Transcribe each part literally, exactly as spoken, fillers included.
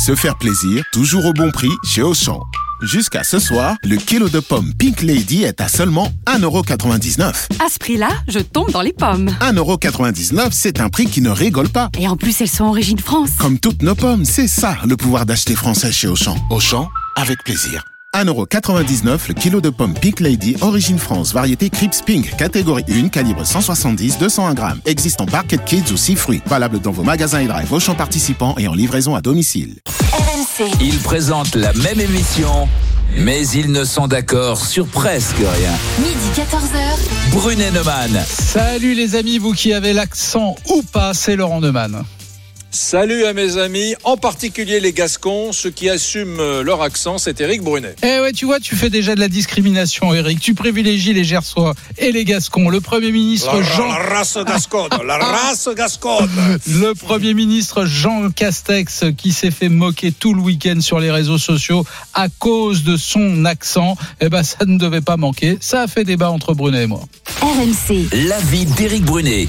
Se faire plaisir, toujours au bon prix chez Auchan. Jusqu'à ce soir, le kilo de pommes Pink Lady est à seulement un euro quatre-vingt-dix-neuf. À ce prix-là, je tombe dans les pommes. un euro quatre-vingt-dix-neuf, c'est un prix qui ne rigole pas. Et en plus, elles sont origine France. Comme toutes nos pommes, c'est ça le pouvoir d'acheter français chez Auchan. Auchan, avec plaisir. un euro quatre-vingt-dix-neuf le kilo de pommes Pink Lady, origine France, variété Crips Pink, catégorie un, calibre cent soixante-dix à deux cent un grammes. Existe en Barquette Kids ou six fruits. Valable dans vos magasins et drive Auchan participants et en livraison à domicile. R M C. Ils présentent la même émission, mais ils ne sont d'accord sur presque rien. Midi quatorze heures. Brunet Neumann. Salut les amis, vous qui avez l'accent ou pas, c'est Laurent Neumann. Salut à mes amis, en particulier les Gascons, ceux qui assument leur accent, c'est Éric Brunet. Eh ouais, tu vois, tu fais déjà de la discrimination, Éric. Tu privilégies les Gersois et les Gascons. Le Premier ministre la, Jean... La race gasconne, la race gasconne. Le Premier ministre Jean Castex qui s'est fait moquer tout le week-end sur les réseaux sociaux à cause de son accent. Eh ben, ça ne devait pas manquer. Ça a fait débat entre Brunet et moi. R M C. L'avis d'Éric Brunet.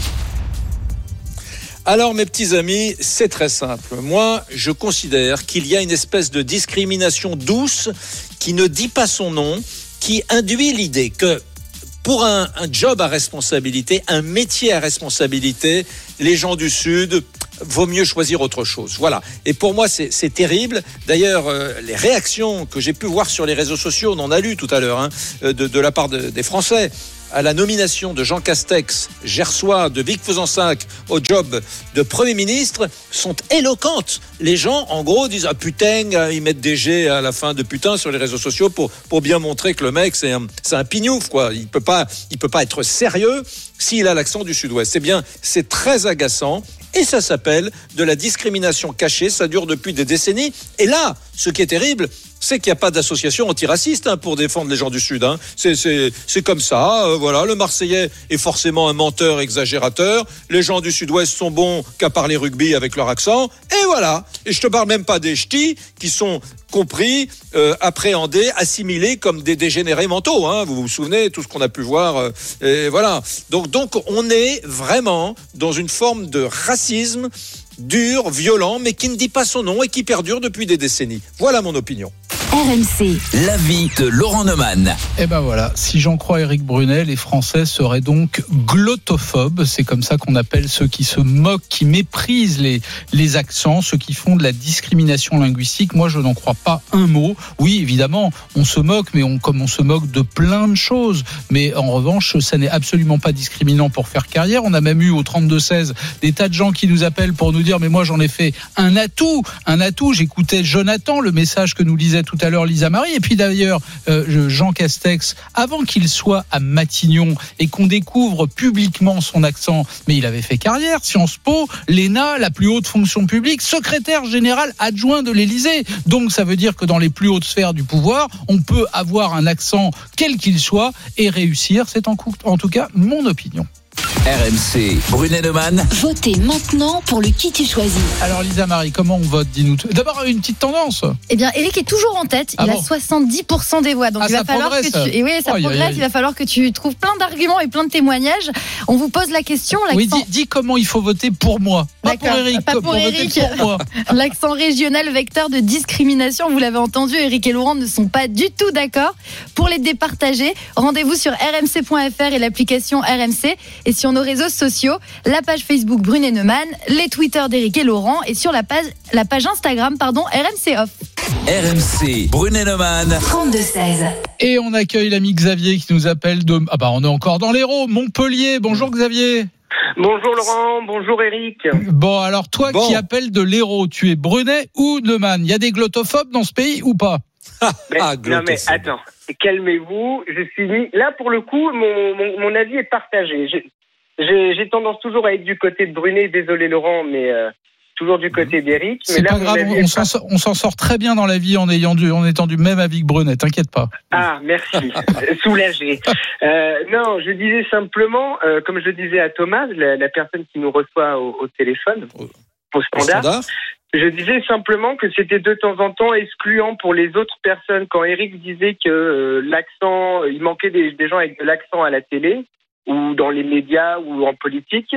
Alors mes petits amis, c'est très simple. Moi, je considère qu'il y a une espèce de discrimination douce qui ne dit pas son nom, qui induit l'idée que pour un, un job à responsabilité, un métier à responsabilité, les gens du Sud, vaut mieux choisir autre chose. Voilà. Et pour moi, c'est, c'est terrible. D'ailleurs, euh, les réactions que j'ai pu voir sur les réseaux sociaux, on en a lu tout à l'heure, hein, de, de la part de, des Français, à la nomination de Jean Castex, Gersois, de Vic Fezensac au job de Premier ministre, sont éloquentes. Les gens, en gros, disent « Ah putain », ils mettent des G à la fin de putain sur les réseaux sociaux pour, pour bien montrer que le mec, c'est un, c'est un pignouf, quoi. Il peut pas, il peut pas être sérieux s'il a l'accent du Sud-Ouest. C'est bien, c'est très agaçant. Et ça s'appelle de la discrimination cachée. Ça dure depuis des décennies. Et là, ce qui est terrible, c'est qu'il n'y a pas d'association antiraciste hein, pour défendre les gens du Sud. Hein. C'est, c'est, c'est comme ça. Euh, voilà, le Marseillais est forcément un menteur exagérateur. Les gens du Sud-Ouest sont bons qu'à parler rugby avec leur accent. Et voilà. Et je te parle même pas des ch'tis qui sont compris, euh, appréhendés, assimilés comme des dégénérés mentaux. Hein. Vous vous souvenez, tout ce qu'on a pu voir. Euh, et voilà. Donc, donc, on est vraiment dans une forme de racisme dur, violent, mais qui ne dit pas son nom et qui perdure depuis des décennies. Voilà mon opinion. R M C. L'avis de Laurent Neumann. Eh ben voilà, si j'en crois Éric Brunet, les Français seraient donc glottophobes. C'est comme ça qu'on appelle ceux qui se moquent, qui méprisent les, les accents, ceux qui font de la discrimination linguistique. Moi, je n'en crois pas un mot. Oui, évidemment, on se moque, mais on, comme on se moque de plein de choses. Mais en revanche, ça n'est absolument pas discriminant pour faire carrière. On a même eu au trente-deux seize des tas de gens qui nous appellent pour nous dire « Mais moi, j'en ai fait un atout, un atout. » J'écoutais Jonathan, le message que nous lisait tout à l'heure Lisa Marie. Et puis d'ailleurs, euh, Jean Castex, avant qu'il soit à Matignon et qu'on découvre publiquement son accent, mais il avait fait carrière, Sciences Po, l'E N A, la plus haute fonction publique, secrétaire général adjoint de l'Élysée. Donc ça veut dire que dans les plus hautes sphères du pouvoir, on peut avoir un accent quel qu'il soit et réussir. C'est en, coup, en tout cas mon opinion. R M C, Brunet Neumann. Votez maintenant pour le qui tu choisis. Alors Lisa Marie, comment on vote? Dis-nous. D'abord une petite tendance. Eh bien, Éric est toujours en tête. Ah il bon a soixante-dix pour cent des voix. Donc ah, il va ça falloir progresse. que tu. Et oui, ça oh, progresse. y a, y a... Il va falloir que tu trouves plein d'arguments et plein de témoignages. On vous pose la question. L'accent... Oui, dis, dis comment il faut voter pour moi. Pas D'accord. pour Éric. Pas pour, pour Éric. voter pour moi. L'accent régional, vecteur de discrimination. Vous l'avez entendu, Éric et Laurent ne sont pas du tout d'accord. Pour les départager, rendez-vous sur r m c point f r et l'application R M C. Et sur nos réseaux sociaux, la page Facebook Brunet Neumann, les Twitter d'Éric et Laurent et sur la page, la page Instagram pardon, R M C Off. R M C, Brunet Neumann. trente-deux seize. Et on accueille l'ami Xavier qui nous appelle de... Ah bah on est encore dans l'Hérault, Montpellier. Bonjour Xavier. Bonjour Laurent, bonjour Éric. Bon alors toi bon. qui appelles de l'Hérault, tu es Brunet ou Neumann? Il y a des glottophobes dans ce pays ou pas? mais, ah, Non mais attends, calmez-vous. Je suis mis... Là pour le coup, mon, mon, mon avis est partagé. Je... J'ai, j'ai tendance toujours à être du côté de Brunet, désolé Laurent, mais euh, toujours du côté d'Éric. C'est mais là, pas grave, on, on, s'en sort, on s'en sort très bien dans la vie en, ayant du, en étant du même avis que Brunet, t'inquiète pas. Ah, merci, soulagé. Euh, non, je disais simplement, euh, comme je disais à Thomas, la, la personne qui nous reçoit au, au téléphone, au, au standard, standard, je disais simplement que c'était de temps en temps excluant pour les autres personnes. Quand Éric disait que euh, l'accent, il manquait des, des gens avec de l'accent à la télé, ou dans les médias ou en politique,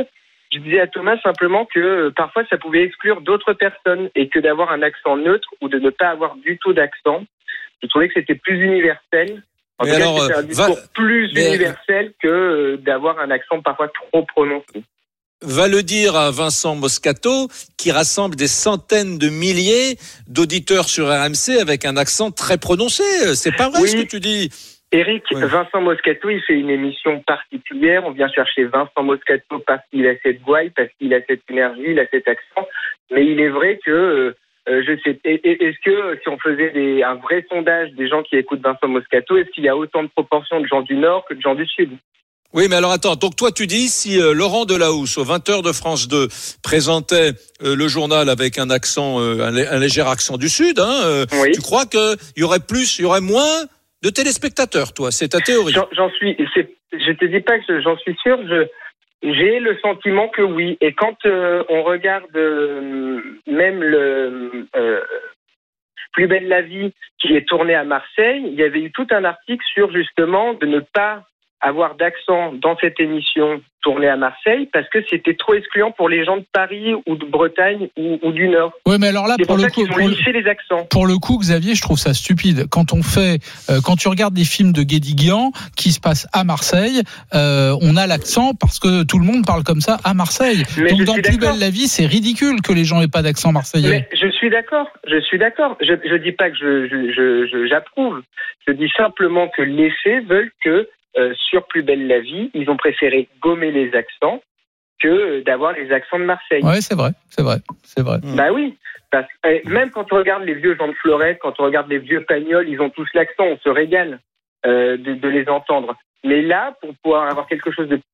je disais à Thomas simplement que euh, parfois ça pouvait exclure d'autres personnes et que d'avoir un accent neutre ou de ne pas avoir du tout d'accent, je trouvais que c'était plus universel. En Mais tout cas, alors, c'était un euh, discours va- plus mais- universel que euh, d'avoir un accent parfois trop prononcé. Va le dire à Vincent Moscato, qui rassemble des centaines de milliers d'auditeurs sur R M C avec un accent très prononcé. C'est pas vrai Oui. ce que tu dis. Eric, Ouais. Vincent Moscato, il fait une émission particulière. On vient chercher Vincent Moscato parce qu'il a cette gouaille, parce qu'il a cette énergie, il a cet accent. Mais il est vrai que, euh, euh, je sais, et- et- est-ce que si on faisait des, un vrai sondage des gens qui écoutent Vincent Moscato, est-ce qu'il y a autant de proportions de gens du Nord que de gens du Sud? Oui, mais alors attends, donc toi tu dis si euh, Laurent Delahousse, aux vingt heures de France deux, présentait euh, le journal avec un accent, euh, un, lé- un léger accent du Sud, hein, euh, Oui. tu crois qu'il y aurait plus, il y aurait moins de téléspectateurs, toi, c'est ta théorie. J'en, j'en suis, c'est, je te dis pas que je- j'en suis sûr, je, j'ai le sentiment que oui. Et quand euh, on regarde euh, même le euh, Plus belle la vie qui est tourné à Marseille, il y avait eu tout un article sur justement de ne pas avoir d'accent dans cette émission tournée à Marseille parce que c'était trop excluant pour les gens de Paris ou de Bretagne ou, ou du Nord. Ouais, mais alors là, C'est pour pour le ça coup, qu'ils ont pour le- lissé les accents. Pour le coup, Xavier, je trouve ça stupide. Quand on fait, euh, quand tu regardes des films de Guédiguian qui se passent à Marseille, euh, on a l'accent parce que tout le monde parle comme ça à Marseille. Mais Donc je dans suis Plus d'accord. belle la vie, c'est ridicule que les gens aient pas d'accent marseillais. Mais je suis d'accord, je suis d'accord. Je je dis pas que je, je, je, je- j'approuve. Je dis simplement que les faits veulent que euh, sur Plus belle la vie, ils ont préféré gommer les accents que euh, d'avoir les accents de Marseille. Ouais, c'est vrai, c'est vrai, c'est vrai. Bah oui. Parce, euh, même quand on regarde les vieux Jean de Florette, quand on regarde les vieux Pagnols, ils ont tous l'accent, on se régale euh, de, de les entendre. Mais là, pour pouvoir avoir quelque chose de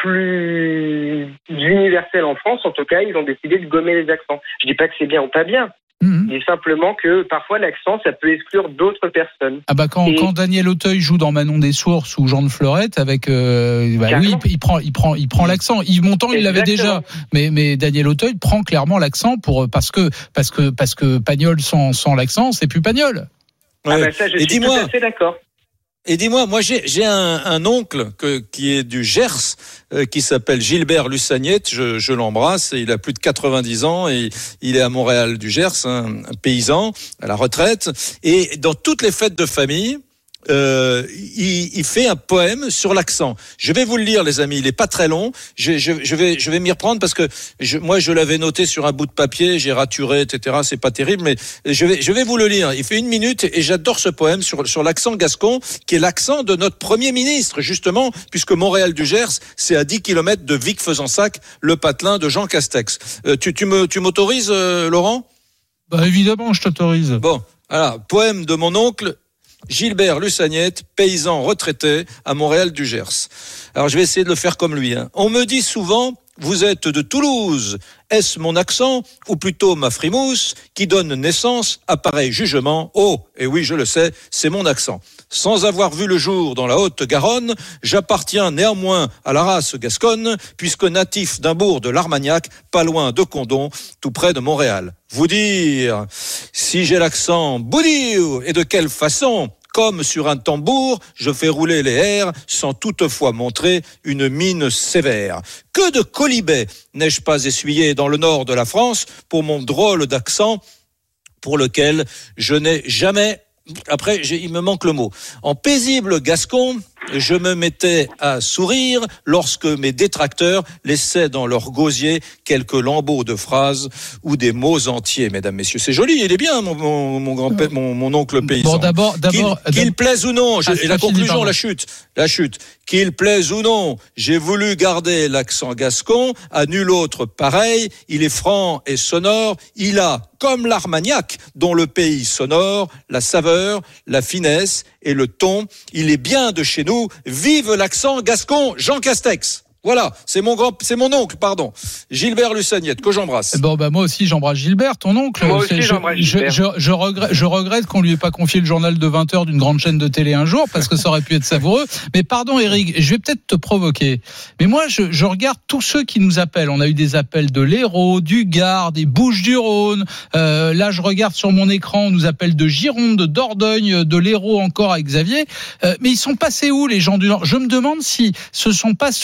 plus universel en France, en tout cas, ils ont décidé de gommer les accents. Je dis pas que c'est bien ou pas bien. Mhm. Je dis simplement que parfois l'accent, ça peut exclure d'autres personnes. Ah bah quand, Et- quand Daniel Auteuil joue dans Manon des Sources ou Jean de Fleurette avec euh, bah oui, Carrément. il, il prend il prend il prend l'accent. Yves Montand il l'avait déjà, Exactement. mais mais Daniel Auteuil prend clairement l'accent pour parce que parce que parce que Pagnol sans sans l'accent, c'est plus Pagnol. Ah Ouais. bah ça, je Et suis dis-moi, tout à fait d'accord. Et dis-moi, moi j'ai j'ai un, un oncle que, qui est du Gers, euh, qui s'appelle Gilbert Lussagnette, je, je l'embrasse, et il a plus de quatre-vingt-dix ans, et il est à Montréal du Gers, un, un paysan à la retraite, et dans toutes les fêtes de famille, euh, il, il fait un poème sur l'accent. Je vais vous le lire, les amis, il est pas très long, je, je, je vais, je vais m'y reprendre parce que je, moi je l'avais noté sur un bout de papier, j'ai raturé, et cetera, c'est pas terrible, mais je vais, je vais vous le lire, il fait une minute, et j'adore ce poème sur, sur l'accent gascon, qui est l'accent de notre Premier ministre, justement, puisque Montréal du Gers, c'est à dix kilomètres de Vic-Fezensac, le patelin de Jean Castex. Euh, tu, tu me, tu m'autorises, euh, Laurent? Bah évidemment, je t'autorise. Bon, voilà, poème de mon oncle Gilbert Lussagnette, paysan retraité à Montréal du Gers. Alors je vais essayer de le faire comme lui. Hein. On me dit souvent, vous êtes de Toulouse. Est-ce mon accent, ou plutôt ma frimousse, qui donne naissance à pareil jugement? Oh, et oui, je le sais, c'est mon accent. Sans avoir vu le jour dans la Haute-Garonne, j'appartiens néanmoins à la race gasconne, puisque natif d'un bourg de l'Armagnac, pas loin de Condon, tout près de Montréal. Vous dire, si j'ai l'accent boudir, et de quelle façon? Comme sur un tambour, je fais rouler les airs sans toutefois montrer une mine sévère. Que de colibets n'ai-je pas essuyé dans le nord de la France pour mon drôle d'accent pour lequel je n'ai jamais... Après, j'ai, il me manque le mot. En paisible gascon, je me mettais à sourire lorsque mes détracteurs laissaient dans leur gosier quelques lambeaux de phrases ou des mots entiers, mesdames, messieurs. C'est joli, il est bien, mon, mon, mon grand-père, mon, mon oncle paysan. Bon, d'abord, d'abord, Qu'il, qu'il plaise ou non, je, Ah, et la fini, conclusion, pardon. la chute, la chute. Qu'il plaise ou non, j'ai voulu garder l'accent gascon, à nul autre pareil, il est franc et sonore, il a, comme l'Armagnac, dont le pays sonore, la saveur, la finesse et le ton, il est bien de chez nous, vive l'accent gascon, Jean Castex. Voilà, c'est mon grand, c'est mon oncle, pardon, Gilbert Lussagnette, que j'embrasse. Bon bah moi aussi j'embrasse Gilbert, ton oncle. Moi aussi, C'est- je, j'embrasse je, Gilbert. je, je regrette, je regrette qu'on lui ait pas confié le journal de vingt heures d'une grande chaîne de télé un jour parce que ça aurait pu être savoureux. Mais pardon Eric, je vais peut-être te provoquer. Mais moi je, je regarde tous ceux qui nous appellent. On a eu des appels de l'Hérault, du Gard, des Bouches-du-Rhône. Euh, là je regarde sur mon écran, on nous appelle de Gironde, de Dordogne, de l'Hérault encore avec Xavier. Euh, mais ils sont passés où les gens du Nord? Je me demande si ce sont pas ceux du Sud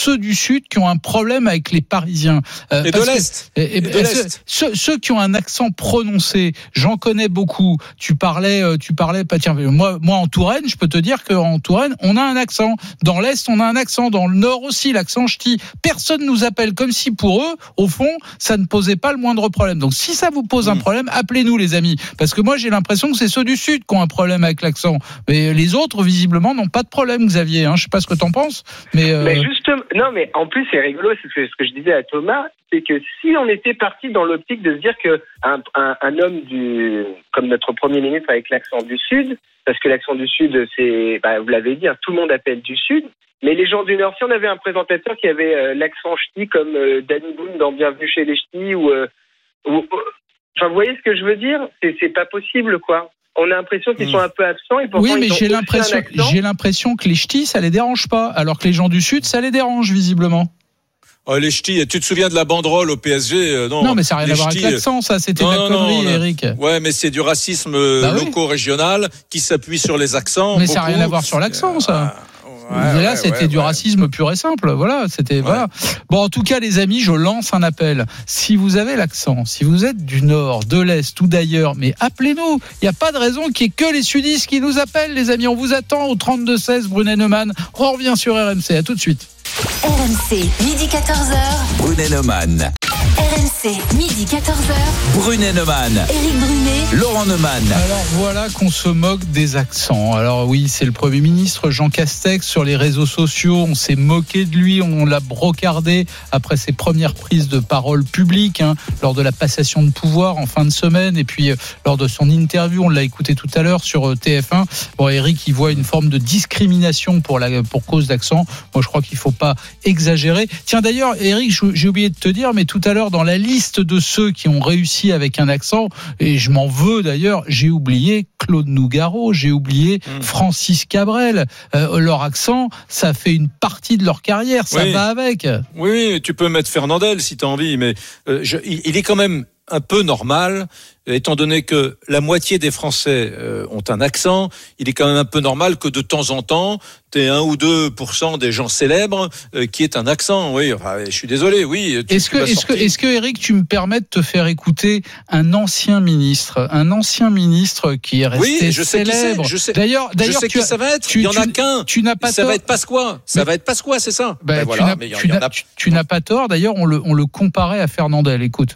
Sud qui ont un problème avec les Parisiens. Euh, et de l'Est. Que, et, et, de et l'Est. Ceux, ceux qui ont un accent prononcé, j'en connais beaucoup. Tu parlais, tu parlais, pas tiens, moi, moi en Touraine, je peux te dire qu'en Touraine, on a un accent. Dans l'Est, on a un accent. Dans le Nord aussi, l'accent ch'ti. Personne nous appelle, comme si pour eux, au fond, ça ne posait pas le moindre problème. Donc si ça vous pose mmh. un problème, appelez-nous les amis. Parce que moi, j'ai l'impression que c'est ceux du Sud qui ont un problème avec l'accent. Mais les autres, visiblement, n'ont pas de problème, Xavier. Hein. Je sais pas ce que t'en penses, mais. Euh... Mais justement, non, mais en plus, c'est rigolo, c'est ce que, ce que je disais à Thomas, c'est que si on était parti dans l'optique de se dire que un, un, un homme du, comme notre Premier ministre avec l'accent du Sud, parce que l'accent du Sud, c'est, bah, vous l'avez dit, hein, tout le monde appelle du Sud, mais les gens du Nord, si on avait un présentateur qui avait euh, l'accent ch'ti comme euh, Danny Boone dans Bienvenue chez les Ch'tis, ou, euh, ou, enfin, vous voyez ce que je veux dire? C'est, c'est pas possible, quoi. On a l'impression qu'ils sont un peu absents et pourtant oui, mais ils ont j'ai l'impression, j'ai l'impression que les ch'tis, ça les dérange pas, alors que les gens du Sud, ça les dérange visiblement. Oh, les ch'tis, tu te souviens de la banderole au P S G? euh, Non, non mais ça n'a rien à voir avec l'accent, ça, c'était non, de la non, connerie, non, Eric. Ouais, mais c'est du racisme bah loco-régional qui s'appuie sur les accents. Mais beaucoup. Ça n'a rien à voir sur l'accent, ça. Ouais, là, ouais, c'était ouais, du ouais. racisme pur et simple. Voilà, c'était ouais. voilà. Bon, en tout cas, les amis, je lance un appel. Si vous avez l'accent, si vous êtes du Nord, de l'Est ou d'ailleurs, mais appelez-nous. Il n'y a pas de raison qu'il n'y ait que les sudistes qui nous appellent, les amis. On vous attend au trente-deux seize, Brunet-Neumann. On revient sur R M C. À tout de suite. R M C, midi quatorze heures. Brunet-Neumann. R M C, midi quatorze heures. Brunet-Neumann. Éric Brunet. Laurent Neumann. Alors voilà qu'on se moque des accents. Alors oui, c'est le Premier ministre Jean Castex sur les réseaux sociaux. On s'est moqué de lui, on l'a brocardé après ses premières prises de parole publiques hein, lors de la passation de pouvoir en fin de semaine et puis euh, lors de son interview, on l'a écouté tout à l'heure sur euh, T F un. Bon, Éric, il voit une forme de discrimination pour la pour cause d'accent. Moi, je crois qu'il faut pas exagérer. Tiens, d'ailleurs, Éric, j'ai oublié de te dire, mais tout à l'heure dans la liste de ceux qui ont réussi avec un accent, et je m'en veux d'ailleurs, j'ai oublié Claude Nougaro, j'ai oublié mmh. Francis Cabrel. Euh, leur accent, ça fait une partie de leur carrière, ça oui. va avec. Oui, tu peux mettre Fernandel si tu as envie, mais euh, je, il, il est quand même un peu normal, étant donné que la moitié des Français euh, ont un accent, il est quand même un peu normal que de temps en temps, tu aies un ou deux pour cent des gens célèbres euh, qui aient un accent. Oui, enfin, je suis désolé, oui. Tu, est-ce que, est-ce que, est-ce que, Eric, tu me permets de te faire écouter un ancien ministre, un ancien ministre qui est resté oui, je sais célèbre. Qui c'est, je sais, d'ailleurs, d'ailleurs, je sais tu qui as, ça va être. Tu, il y en a tu, qu'un. Tu n'as pas ça tort. va être Pasqua. Ça mais, va être Pasqua, c'est ça. Ben, ben voilà, mais il y, y en a. Tu, tu n'as pas tort. D'ailleurs, on le, on le comparait à Fernandel. Écoute.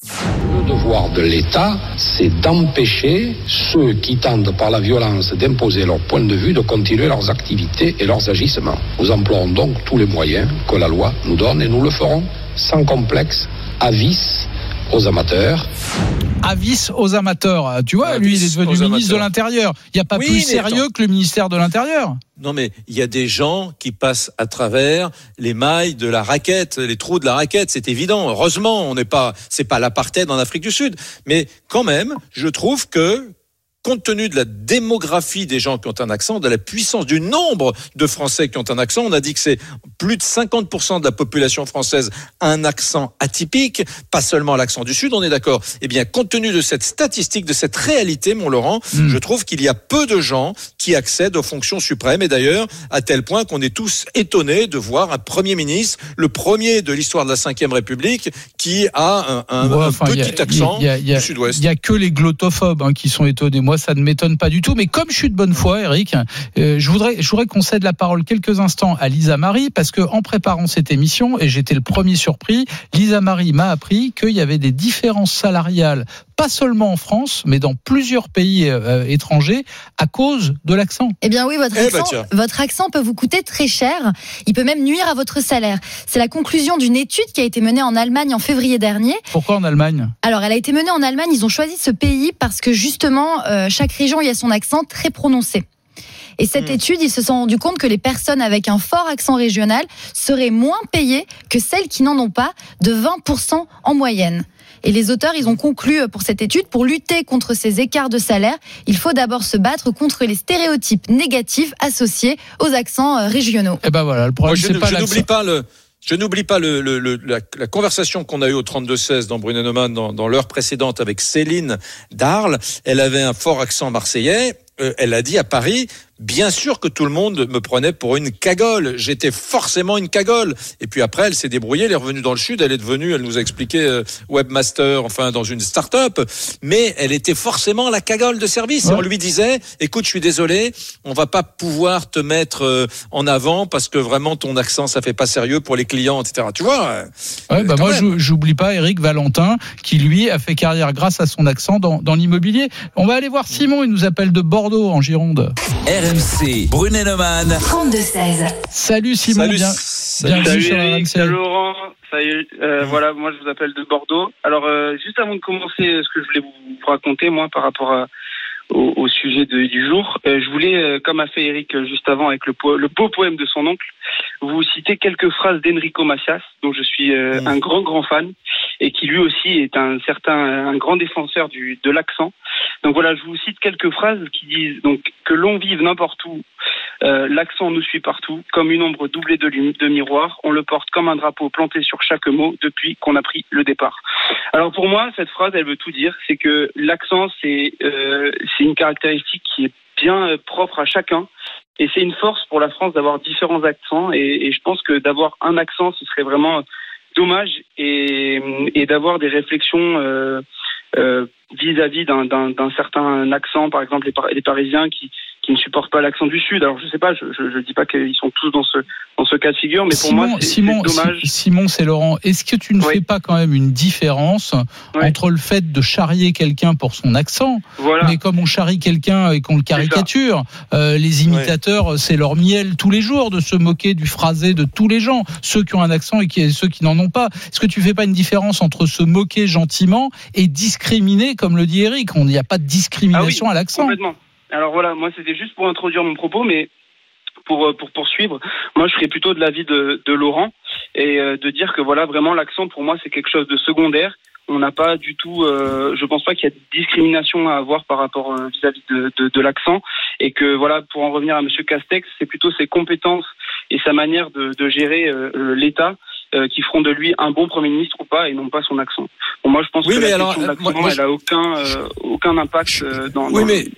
Le devoir de l'État, c'est d'empêcher ceux qui tentent par la violence d'imposer leur point de vue de continuer leurs activités et leurs agissements. Nous emploierons donc tous les moyens que la loi nous donne et nous le ferons sans complexe, à vice aux amateurs. Avis aux amateurs. Tu vois, Avis lui, il est devenu ministre amateurs. de l'Intérieur. Il n'y a pas oui, plus sérieux attends. que le ministère de l'Intérieur. Non, mais il y a des gens qui passent à travers les mailles de la raquette, les trous de la raquette. C'est évident. Heureusement, on n'est pas, c'est pas l'apartheid en Afrique du Sud. Mais quand même, je trouve que, compte tenu de la démographie des gens qui ont un accent, de la puissance du nombre de Français qui ont un accent, on a dit que c'est plus de cinquante pour cent de la population française a un accent atypique, pas seulement l'accent du Sud, on est d'accord. Eh bien, compte tenu de cette statistique, de cette réalité, mon Laurent, mmh. je trouve qu'il y a peu de gens qui accèdent aux fonctions suprêmes, et d'ailleurs, à tel point qu'on est tous étonnés de voir un Premier ministre, le premier de l'histoire de la cinquième République, qui a un, un, ouais, enfin, un petit a, accent y a, y a, du Sud-Ouest. Il n'y a que les glottophobes hein, qui sont étonnés. Moi, ça ne m'étonne pas du tout. Mais comme je suis de bonne foi, Eric, euh, je voudrais, je voudrais qu'on cède la parole quelques instants à Lisa Marie, parce que en préparant cette émission, et j'étais le premier surpris, Lisa Marie m'a appris qu'il y avait des différences salariales, pas seulement en France, mais dans plusieurs pays euh, étrangers, à cause de l'accent. Eh bien oui, votre eh accent, bah votre accent peut vous coûter très cher. Il peut même nuire à votre salaire. C'est la conclusion d'une étude qui a été menée en Allemagne en février dernier. Pourquoi en Allemagne ? Alors, elle a été menée en Allemagne. Ils ont choisi ce pays parce que justement, euh, chaque région y a son accent très prononcé. Et cette mmh. étude, ils se sont rendus compte que les personnes avec un fort accent régional seraient moins payées que celles qui n'en ont pas, de vingt pour cent en moyenne. Et les auteurs, ils ont conclu pour cette étude, pour lutter contre ces écarts de salaire, il faut d'abord se battre contre les stéréotypes négatifs associés aux accents régionaux. Et ben voilà, le problème, Moi, je, c'est pas je l'accent. n'oublie pas le... Je n'oublie pas le, le, le, la, la conversation qu'on a eue au trente-deux seize dans Brunet-Neumann dans, dans l'heure précédente avec Céline d'Arles. Elle avait un fort accent marseillais. Euh, elle a dit à Paris, bien sûr que tout le monde me prenait pour une cagole. J'étais forcément une cagole. Et puis après, elle s'est débrouillée, elle est revenue dans le sud, elle est devenue, elle nous a expliqué euh, webmaster, enfin dans une start-up. Mais elle était forcément la cagole de service. Ouais. Et on lui disait, écoute, je suis désolé, on va pas pouvoir te mettre euh, en avant parce que vraiment ton accent, ça fait pas sérieux pour les clients, et cetera. Tu vois euh, ouais, bah moi, même. J'oublie pas Éric Valentin qui lui a fait carrière grâce à son accent dans, dans l'immobilier. On va aller voir Simon, il nous appelle de Bordeaux en Gironde. R M C, Brunet-Neumann. trente-deux seize. Salut Simon, salut, bien, salut, bienvenue salut sur Eric, R M C. salut Laurent, salut, euh, voilà, moi je vous appelle de Bordeaux. Alors euh, juste avant de commencer ce que je voulais vous raconter moi par rapport à, au, au sujet de, du jour, euh, je voulais, euh, comme a fait Eric euh, juste avant avec le, po- le beau poème de son oncle, vous citer quelques phrases d'Enrico Macias, dont je suis euh, mmh. un grand grand fan, et qui lui aussi est un certain, un grand défenseur du, de l'accent. Donc voilà, je vous cite quelques phrases qui disent donc que l'on vive n'importe où, euh, l'accent nous suit partout, comme une ombre doublée de, de miroir, on le porte comme un drapeau planté sur chaque mot depuis qu'on a pris le départ. Alors pour moi, cette phrase, elle veut tout dire, c'est que l'accent, c'est, euh, c'est une caractéristique qui est bien propre à chacun. Et c'est une force pour la France d'avoir différents accents. Et, et je pense que d'avoir un accent, ce serait vraiment dommage. Et, et d'avoir des réflexions euh, euh, vis-à-vis d'un, d'un, d'un certain accent, par exemple les, Par- les Parisiens qui, qui ne supportent pas l'accent du Sud. Alors je sais pas, je je, je dis pas qu'ils sont tous dans ce dans ce cas de figure, mais pour Simon, moi c'est, Simon, c'est dommage. Simon, c'est Laurent. Est-ce que tu ne oui. fais pas quand même une différence oui. entre le fait de charrier quelqu'un pour son accent, voilà. mais comme on charrie quelqu'un et qu'on le caricature, euh, les imitateurs, oui. c'est leur miel tous les jours de se moquer du phrasé de tous les gens, ceux qui ont un accent et qui, ceux qui n'en ont pas. Est-ce que tu fais pas une différence entre se moquer gentiment et discriminer, comme le dit Eric? Il n'y a pas de discrimination ah oui, à l'accent. Complètement. Alors voilà, moi c'était juste pour introduire mon propos, mais pour pour poursuivre, moi je serais plutôt de l'avis de, de Laurent et euh, de dire que voilà, vraiment l'accent pour moi c'est quelque chose de secondaire. On n'a pas du tout, euh, je pense pas qu'il y a de discrimination à avoir par rapport euh, vis-à-vis de, de, de l'accent, et que voilà, pour en revenir à Monsieur Castex, c'est plutôt ses compétences et sa manière de, de gérer euh, l'État euh, qui feront de lui un bon Premier ministre ou pas, et non pas son accent. Bon, moi je pense oui, que la alors, question de l'accent, moi, moi, elle a aucun euh, aucun impact euh, dans. Oui, dans mais.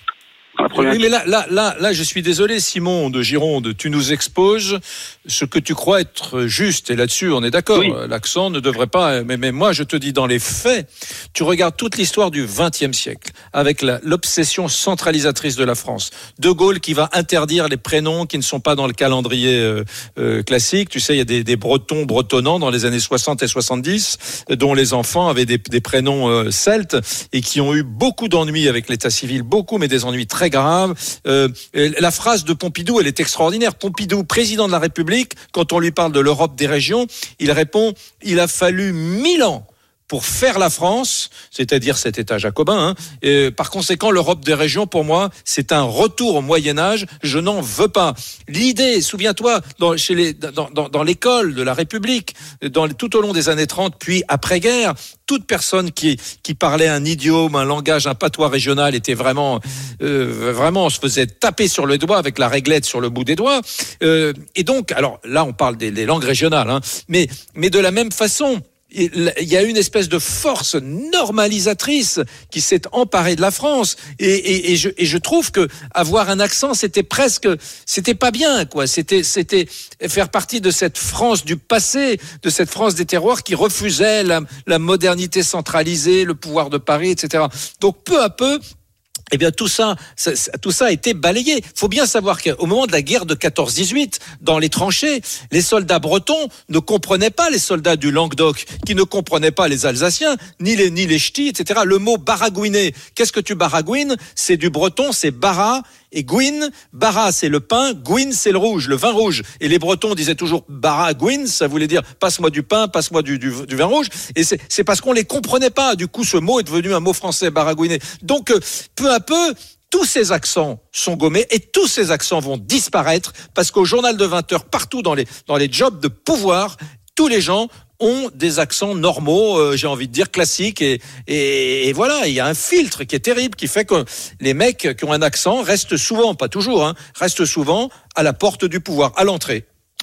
Oui, mais là, là, là, là, je suis désolé, Simon de Gironde, tu nous exposes ce que tu crois être juste, et là-dessus, on est d'accord. Oui. L'accent ne devrait pas. Mais, mais moi, je te dis, dans les faits, tu regardes toute l'histoire du vingtième siècle, avec la, l'obsession centralisatrice de la France. De Gaulle qui va interdire les prénoms qui ne sont pas dans le calendrier euh, euh, classique. Tu sais, il y a des, des Bretons bretonnants dans les années soixante et soixante-dix, dont les enfants avaient des, des prénoms euh, celtes et qui ont eu beaucoup d'ennuis avec l'état civil, beaucoup, mais des ennuis très grave. Euh, la phrase de Pompidou, elle est extraordinaire. Pompidou, président de la République, quand on lui parle de l'Europe des régions, il répond « Il a fallu mille ans pour faire la France, c'est-à-dire cet État jacobin. Hein. Et par conséquent, l'Europe des régions, pour moi, c'est un retour au Moyen-Âge. Je n'en veux pas. L'idée, souviens-toi, dans, chez les, dans, dans, dans l'école de la République, dans, tout au long des années trente, puis après-guerre, toute personne qui, qui parlait un idiome, un langage, un patois régional était vraiment, euh, vraiment, on se faisait taper sur le doigt avec la réglette sur le bout des doigts. Euh, et donc, alors là, on parle des, des langues régionales, hein, mais, mais de la même façon, il y a une espèce de force normalisatrice qui s'est emparée de la France, et, et, et, je, et je trouve que avoir un accent, c'était presque, c'était pas bien, quoi. C'était, c'était faire partie de cette France du passé, de cette France des terroirs qui refusait la, la modernité centralisée, le pouvoir de Paris, et cetera. Donc peu à peu, eh bien, tout ça, ça, tout ça a été balayé. Faut bien savoir qu'au moment de la guerre de quatorze dix-huit, dans les tranchées, les soldats bretons ne comprenaient pas les soldats du Languedoc, qui ne comprenaient pas les Alsaciens, ni les, ni les ch'tis, et cetera. Le mot baragouiner, qu'est-ce que tu baragouines? C'est du breton, c'est bara. Et Gouin, Bara c'est le pain, Gouin c'est le rouge, le vin rouge. Et les Bretons disaient toujours Bara Gouin, ça voulait dire passe-moi du pain, passe-moi du, du, du vin rouge. Et c'est, c'est parce qu'on les comprenait pas. Du coup, ce mot est devenu un mot français, baragouiner. Donc, euh, peu à peu, tous ces accents sont gommés et tous ces accents vont disparaître parce qu'au journal de vingt heures, partout dans les, dans les jobs de pouvoir, tous les gens ont des accents normaux, euh, j'ai envie de dire classiques, et, et, et voilà, il y a un filtre qui est terrible, qui fait que les mecs qui ont un accent restent souvent, pas toujours, hein, restent souvent à la porte du pouvoir, à l'entrée.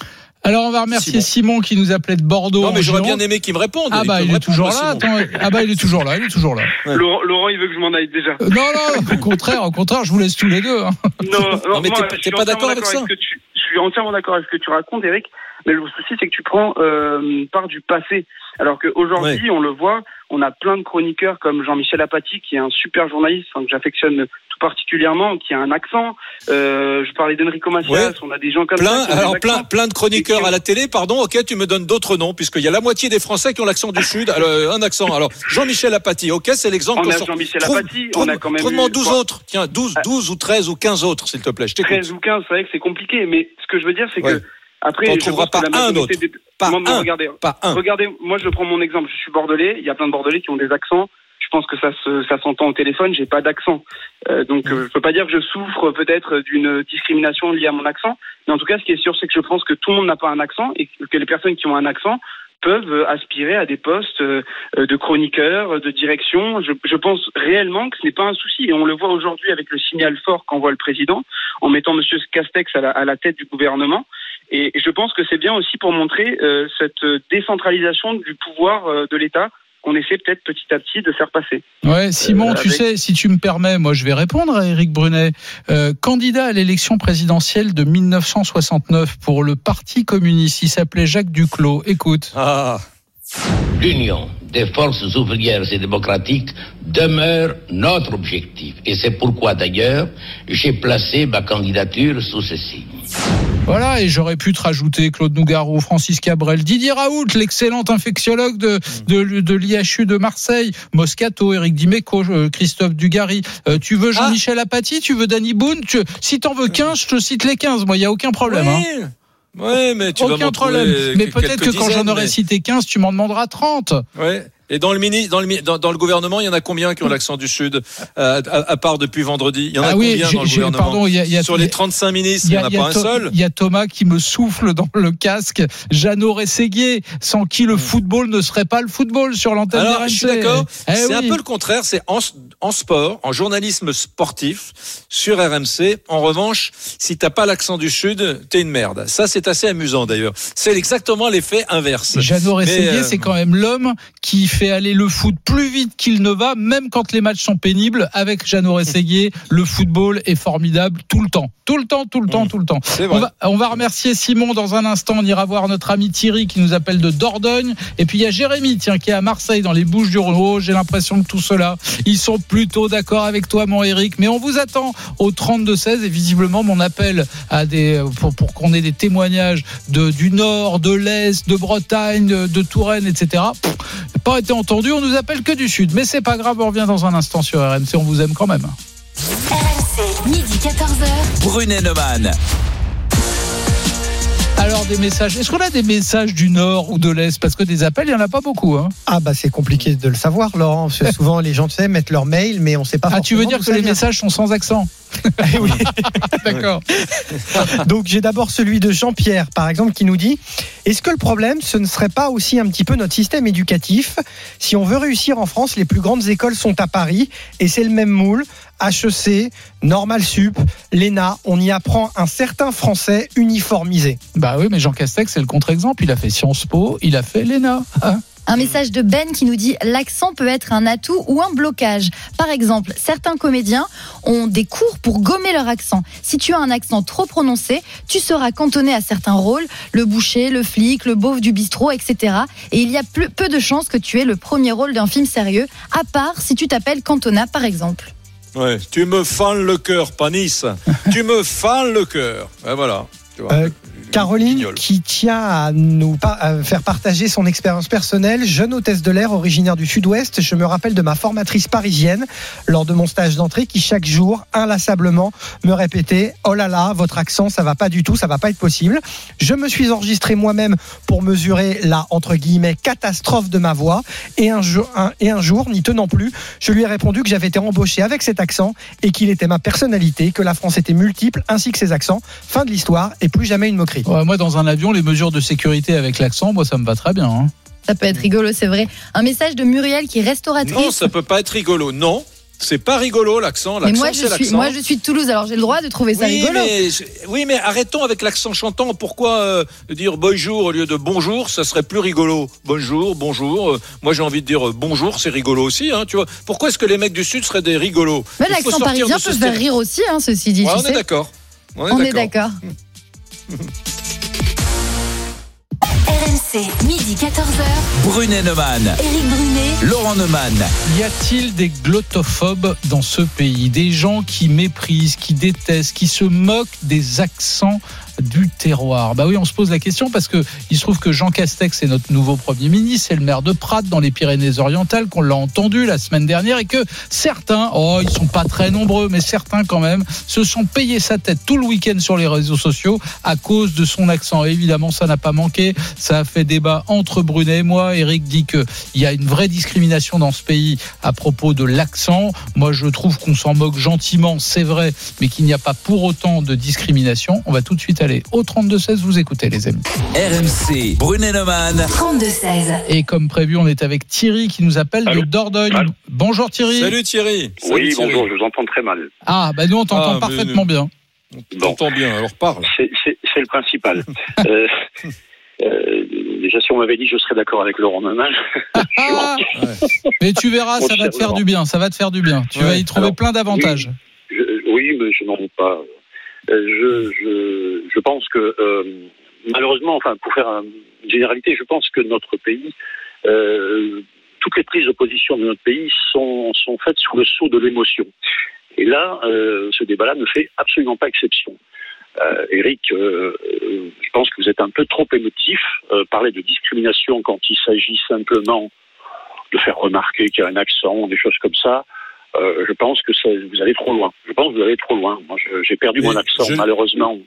Alors on va remercier Simon, Simon qui nous appelait de Bordeaux. Non mais j'aurais Gironde. bien aimé qu'il me réponde. Ah bah il, il est toujours là. Attends, ah bah il est toujours là. Il est toujours là. Ouais. Laurent, Laurent, il veut que je m'en aille déjà. Euh, non non, au contraire, au contraire, je vous laisse tous les deux. Hein. Non, non, non mais moi, t'es, t'es pas d'accord avec ça avec tu, Je suis entièrement d'accord avec ce que tu racontes, Eric. Mais le souci, c'est que tu prends euh, part du passé. Alors qu'aujourd'hui, ouais. on le voit, on a plein de chroniqueurs comme Jean-Michel Apathy, qui est un super journaliste, hein, que j'affectionne tout particulièrement, qui a un accent. Euh, je parlais d'Enrico Macias, ouais. on a des gens comme plein, ça. Alors plein, plein de chroniqueurs ont... à la télé, pardon, ok, tu me donnes d'autres noms, puisqu'il y a la moitié des Français qui ont l'accent du Sud, alors, un accent. Alors, Jean-Michel Apathy, ok, c'est l'exemple. On a sort. Jean-Michel trouve, Apathy, trouve, on a quand même. Trouve-moi douze autres, tiens, douze, douze ou treize ou quinze autres, s'il te plaît, je t'écoute. treize ou quinze, c'est vrai que c'est compliqué, mais ce que je veux dire, c'est ouais. que Après, on ne trouvera pas un autre. Des... Pas, moi, un. Regardez, pas un. Regardez, moi je prends mon exemple. Je suis bordelais. Il y a plein de bordelais qui ont des accents. Je pense que ça, se, ça s'entend au téléphone. J'ai pas d'accent, euh, donc euh, je peux pas dire que je souffre peut-être d'une discrimination liée à mon accent. Mais en tout cas, ce qui est sûr, c'est que je pense que tout le monde n'a pas un accent et que les personnes qui ont un accent peuvent aspirer à des postes de chroniqueurs, de direction. Je, je pense réellement que ce n'est pas un souci. Et on le voit aujourd'hui avec le signal fort qu'envoie le président en mettant Monsieur Castex à la, à la tête du gouvernement. Et je pense que c'est bien aussi pour montrer euh, cette décentralisation du pouvoir euh, de l'État qu'on essaie peut-être petit à petit de faire passer. Ouais, Simon, euh, avec... tu sais, si tu me permets, moi je vais répondre à Éric Brunet. Euh, candidat à l'élection présidentielle de dix-neuf cent soixante-neuf pour le Parti communiste, il s'appelait Jacques Duclos. Écoute. Ah. L'union des forces ouvrières et démocratiques demeure notre objectif. Et c'est pourquoi d'ailleurs j'ai placé ma candidature sous ce signe. Voilà, et j'aurais pu te rajouter Claude Nougaro, Francis Cabrel, Didier Raoult, l'excellent infectiologue de, de, de l'I H U de Marseille, Moscato, Éric Dimeco, Christophe Dugarry. Euh, tu veux Jean-Michel ah. Apathy, tu veux Danny Boone, tu, si t'en veux quinze, je te cite les quinze, moi, il n'y a aucun problème. Oui. Hein. Oui, mais tu aucun vas m'en problème. Mais peut-être que quand j'en aurais mais... cité quinze, tu m'en demanderas trente. Ouais. Et dans le mini, dans le dans, dans le gouvernement, il y en a combien qui ont l'accent du Sud, euh, à, à part depuis vendredi? Il y en a ah oui, combien dans le gouvernement? Pardon, y a, y a, sur les trente-cinq ministres, il n'y en a, a pas to- un seul. Il y a Thomas qui me souffle dans le casque. Jeannot Rességuier, sans qui le football ne serait pas le football sur l'antenne Alors, de R M C. je suis d'accord. Eh c'est oui. un peu le contraire. C'est en, en sport, en journalisme sportif, sur R M C. En revanche, si t'as pas l'accent du Sud, t'es une merde. Ça, c'est assez amusant d'ailleurs. C'est exactement l'effet inverse. Jeannot Rességuier, euh... c'est quand même l'homme qui fait aller le foot plus vite qu'il ne va, même quand les matchs sont pénibles. Avec Jeannot Rességuier, le football est formidable tout le temps. Tout le temps, tout le temps, mmh. tout le temps. On va, on va remercier Simon dans un instant. On ira voir notre ami Thierry qui nous appelle de Dordogne. Et puis il y a Jérémy, tiens, qui est à Marseille, dans les Bouches-du-Rhône. Oh, j'ai l'impression que tout cela, ils sont plutôt d'accord avec toi, mon Eric. Mais on vous attend au trente-deux seize. Et visiblement, mon appel à des, pour, pour qu'on ait des témoignages de, du Nord, de l'Est, de Bretagne, de, de Touraine, et cetera, pff, n'a pas été entendu. On nous appelle que du Sud. Mais c'est pas grave, on revient dans un instant sur R M C. On vous aime quand même. R M C, midi quatorze heures. Brunet Neumann. Alors des messages, est-ce qu'on a des messages du Nord ou de l'Est? Parce que des appels, il n'y en a pas beaucoup. Hein. Ah bah c'est compliqué de le savoir, Laurent. Parce que souvent les gens tu sais, mettent leur mail, mais on ne sait pas. Ah, tu veux dire que les vient. messages sont sans accent? Oui. D'accord. Donc j'ai d'abord celui de Jean-Pierre, par exemple, qui nous dit: est-ce que le problème, ce ne serait pas aussi un petit peu notre système éducatif? Si on veut réussir en France, les plus grandes écoles sont à Paris, et c'est le même moule. H E C, Normal Sup, l'E N A, on y apprend un certain français uniformisé. Bah oui, mais Jean Castex, c'est le contre-exemple. Il a fait Sciences Po, il a fait l'E N A. Hein? Un message de Ben qui nous dit: l'accent peut être un atout ou un blocage. Par exemple, certains comédiens ont des cours pour gommer leur accent. Si tu as un accent trop prononcé, tu seras cantonné à certains rôles, le boucher, le flic, le beauf du bistrot, et cetera. Et il y a peu, peu de chances que tu aies le premier rôle d'un film sérieux, à part si tu t'appelles Cantona, par exemple. Ouais, tu me fends le cœur, Panis. Tu me fends le cœur. Et voilà. Tu vois. Euh, Caroline, qui tient à nous pa- à faire partager son expérience personnelle, jeune hôtesse de l'air originaire du Sud-Ouest, je me rappelle de ma formatrice parisienne lors de mon stage d'entrée qui chaque jour, inlassablement, me répétait: oh là là, votre accent, ça va pas du tout, ça va pas être possible. Je me suis enregistré moi-même pour mesurer la, entre guillemets, catastrophe de ma voix, et un, jour, un, et un jour, n'y tenant plus, je lui ai répondu que j'avais été embauché avec cet accent et qu'il était ma personnalité, que la France était multiple, ainsi que ses accents. Fin de l'histoire, et plus jamais une moquerie. Ouais, moi, dans un avion, les mesures de sécurité avec l'accent, moi, ça me va très bien. Hein. Ça peut être rigolo, c'est vrai. Un message de Muriel qui est restauratrice. Non, ça peut pas être rigolo. Non. C'est pas rigolo l'accent. Mais L'accent, moi je, c'est suis, l'accent. moi je suis de Toulouse, alors j'ai le droit de trouver ça oui, rigolo. Mais, oui, mais arrêtons avec l'accent chantant. Pourquoi euh, dire bonjour au lieu de bonjour? Ça serait plus rigolo. Bonjour, bonjour. Euh, moi, j'ai envie de dire euh, bonjour, c'est rigolo aussi. Hein, tu vois. Pourquoi est-ce que les mecs du Sud seraient des rigolos? Mais l'accent parisien peut faire rire aussi, hein, ceci dit. Ouais, tu on sais. est d'accord. On est on d'accord. est d'accord. R M C, midi quatorze heures. Brunet Neumann. Éric Brunet. Laurent Neumann. Y a-t-il des glottophobes dans ce pays? Des gens qui méprisent, qui détestent, qui se moquent des accents du terroir? Bah oui, on se pose la question parce que il se trouve que Jean Castex est notre nouveau Premier ministre, c'est le maire de Prat dans les Pyrénées-Orientales, qu'on l'a entendu la semaine dernière, et que certains, oh ils sont pas très nombreux, mais certains quand même, se sont payés sa tête tout le week-end sur les réseaux sociaux à cause de son accent. Et évidemment, ça n'a pas manqué, ça a fait débat entre Brunet et moi. Eric dit que il y a une vraie discrimination dans ce pays à propos de l'accent. Moi, je trouve qu'on s'en moque gentiment, c'est vrai, mais qu'il n'y a pas pour autant de discrimination. On va tout de suite aller au trente-deux seize, vous écoutez les amis. R M C, Brunet Neumann. trente-deux seize. Et comme prévu, on est avec Thierry qui nous appelle Allô? de Dordogne. Allô? Bonjour Thierry. Salut Thierry. Oui, Salut, Thierry. bonjour, je vous entends très mal. Ah, bah nous on t'entend Ah, parfaitement mais... bien. On t'entend bien, alors parle. C'est, c'est, c'est le principal. euh, euh, déjà, si on m'avait dit, je serais d'accord avec Laurent Neumann. Ah, mais tu verras, ça va te faire du bien. Ça va te faire du bien. Tu Ouais. vas y trouver Alors, plein d'avantages. Oui, je, oui, mais je n'en doute pas. Euh, je, je, je pense que, euh, malheureusement, enfin, pour faire une généralité, je pense que notre pays, euh, toutes les prises de position de notre pays sont, sont faites sous le sceau de l'émotion. Et là, euh, ce débat-là ne fait absolument pas exception. Euh, Eric, euh, euh, je pense que vous êtes un peu trop émotif. Euh, parler de discrimination quand il s'agit simplement de faire remarquer qu'il y a un accent, des choses comme ça, euh, je pense que ça, vous allez trop loin. Je pense que vous allez trop loin. Moi, je, j'ai perdu Mais mon accent, je... malheureusement.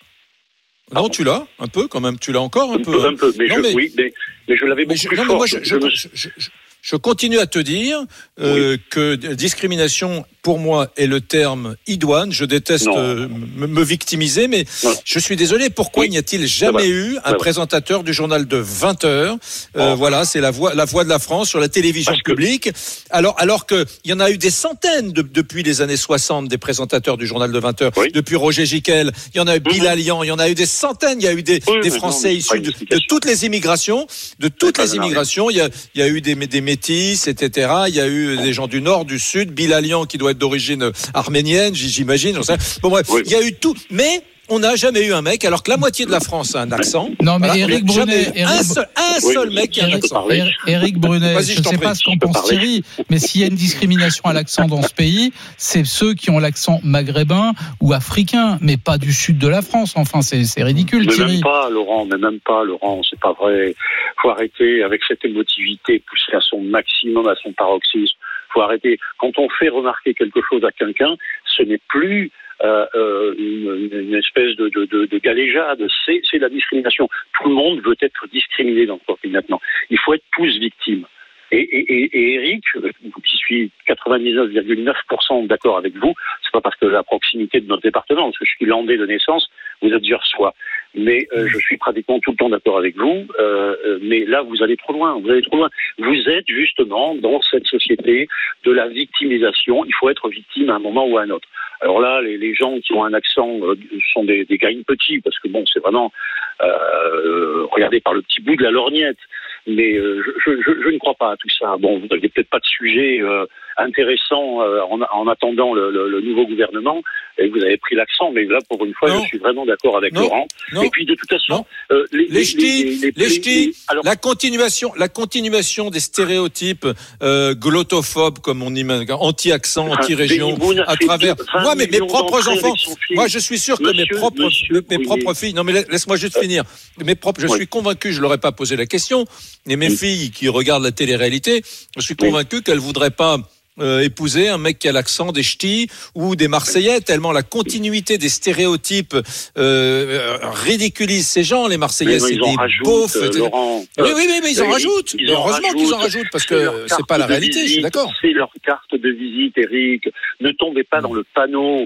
Non, tu l'as, un peu quand même. Tu l'as encore un, Un peu. peu, un peu, mais, non, je, mais... oui, mais, mais je l'avais Mais beaucoup je, plus non, mais fort. moi, je, je, me- je, je, je continue à te dire euh, Oui. que discrimination, pour moi, est le terme idoine. Je déteste Non. euh, me, me victimiser, mais Non. je suis désolé. Pourquoi Oui. n'y a-t-il jamais vrai. eu un vrai. présentateur du journal de vingt heures euh, Oh. Voilà, c'est la voix, la voix de la France sur la télévision Parce que- publique. Alors, alors que il y en a eu des centaines de, depuis les années soixante des présentateurs du journal de vingt heures. Oui. Depuis Roger Giquel, il y en a eu Bill Mhm. Allian, il y en a eu des centaines. Il y a eu des, Oui, des mais Français non, mais c'est pas issus une de, de explication. toutes les immigrations, de toutes pas les grave. immigrations. Il y a, il y a eu des, des métis, et cetera. Il y a eu des gens du nord, du sud. Bill Allian qui doit être d'origine arménienne, j- j'imagine. j'en sais. Bon bref, Oui. il y a eu tout, mais on n'a jamais eu un mec, alors que la moitié de la France a un accent. Non, mais Voilà, Éric on n'a jamais Brunet, eu un Éric- seul, un Oui, seul mais mec qui a un je peux accent. parler. Éric- Éric Brunet, Vas-y, je je ne t'en sais prie, pas ce qu'en je peux pense parler. Thierry, mais s'il y a une discrimination à l'accent dans ce pays, c'est ceux qui ont l'accent maghrébin ou africain, mais pas du sud de la France. Enfin, c'est, c'est ridicule, Mais Thierry. même pas, Laurent, mais même pas, Laurent, c'est pas vrai. Faut arrêter avec cette émotivité poussée à son maximum, à son paroxysme. Faut arrêter. Quand on fait remarquer quelque chose à quelqu'un, ce n'est plus euh, euh, une, une espèce de, de, de, de galéjade, c'est, c'est la discrimination. Tout le monde veut être discriminé dans ce pays maintenant. Il faut être tous victimes. Et, et, et, et Eric, qui suis quatre-vingt-dix-neuf virgule neuf pour cent d'accord avec vous, c'est pas parce que la proximité de notre département, parce que je suis landais de naissance, vous êtes Versois. Mais euh, je suis pratiquement tout le temps d'accord avec vous. Euh, euh, mais là, vous allez trop loin. Vous allez trop loin. Vous êtes justement dans cette société de la victimisation. Il faut être victime à un moment ou à un autre. Alors là, les, les gens qui ont un accent euh, sont des, des gains petits, parce que bon, c'est vraiment euh, regardez par le petit bout de la lorgnette. Mais euh, je, je, je ne crois pas à tout ça. Bon, vous n'avez peut-être pas de sujet euh, intéressant euh, en, en attendant le, le, le nouveau gouvernement, et vous avez pris l'accent. Mais là, pour une fois, Non. je suis vraiment d'accord avec Non. Laurent. Non. Et puis, de toute façon, Non. euh, les, Les ch'tis, les ch'tis, alors, la continuation, la continuation des stéréotypes euh, glottophobes, comme on imagine, anti-accent, anti-région, Benny Boone a à fait travers. vingt Moi, mais mes millions propres d'entrées enfants, avec son film. moi, je suis sûr que mes Monsieur, propres, monsieur, mes oui, propres mais- filles. Non, mais laisse-moi juste finir. Mes propres, je Oui. suis convaincu, je leur ai pas posé la question, mais mes Oui. filles qui regardent la télé-réalité, je suis Oui. convaincu qu'elles voudraient pas. Euh, épouser un mec qui a l'accent des ch'tis ou des Marseillais, tellement la continuité des stéréotypes euh, euh, ridiculise ces gens. Les Marseillais, mais c'est ils en des rajoutent, beaufs. euh, et- Laurent. oui, oui, oui, mais ils en Euh, rajoutent. ils en Heureusement qu'ils en rajoutent. rajoutent, parce C'est leur que c'est carte pas la de réalité, je suis visite, d'accord. C'est leur carte de visite, Eric. Ne tombez pas dans le panneau.